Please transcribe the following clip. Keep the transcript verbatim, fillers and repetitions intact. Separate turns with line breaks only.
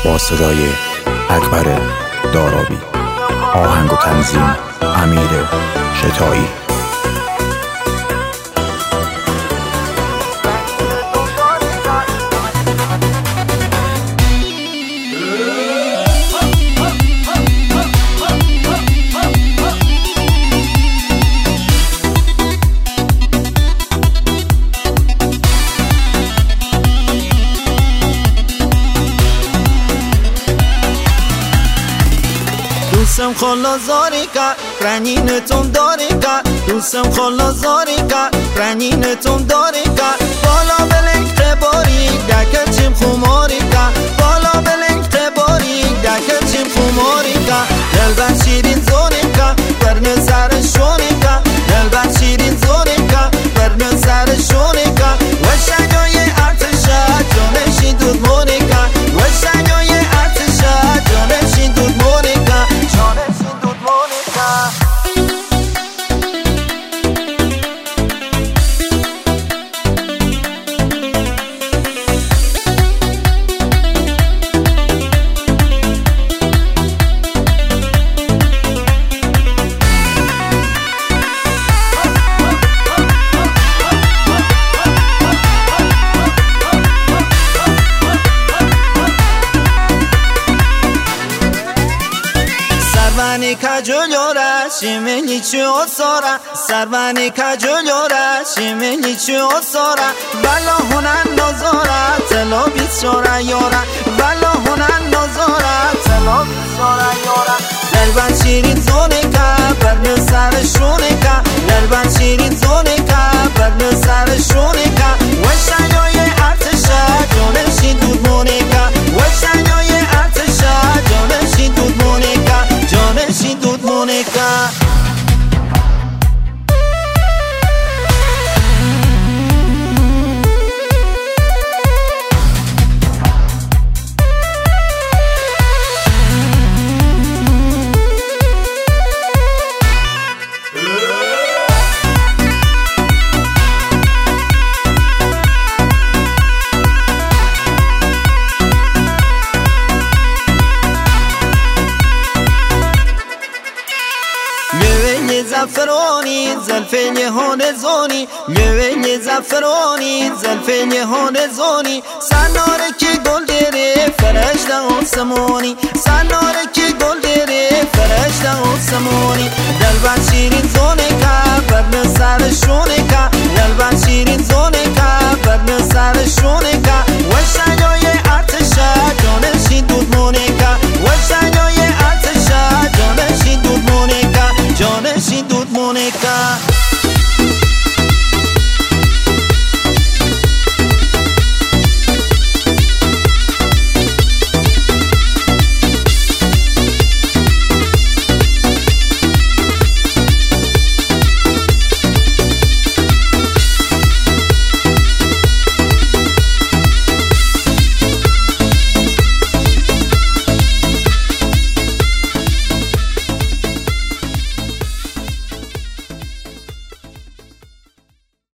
با صدای اکبر دارابی، آهنگ و تنظیم امیر شتایی.
دوستم خلا زاری که رنین تون داری که دوستم خلا زاری که رنین تون داری که بالا بلنگ تباری دکه چیم خماری که بالا بلنگ تباری دکه چیم خماری که دلبر شیرین زونی که برن سر شونی که دلبر شیرین زونی که برن سر شونی که و شنای ارتشا جانشین دود مونی که و شنای ارتشا جانشین دود مونی که سربانی کجولورا شیمنی چی اصورا سربانی کجولورا شیمنی چی اصورا بالا هنن نزورا تلو بیچورا یورا بالا هنن نزورا تلو بیچورا یورا دلبر شیرین زونه که برن سر شونه که دلبر شیرین زونه که برن سر شونه که و شنای ارتشا جانشین دود مونه که و شنای ارتشا جانشین دود مونه که جانشین دود مونه که زفرانی زلفین هون زونی لوین زفرانی زلفین هون زونی سنار کی گل دره فرشته آسمانی سنار کی گل دره فرشته آسمانی دلبر شیرین زونه که برن سر شونه که دلبر شیرین زونه که برن سر شونه که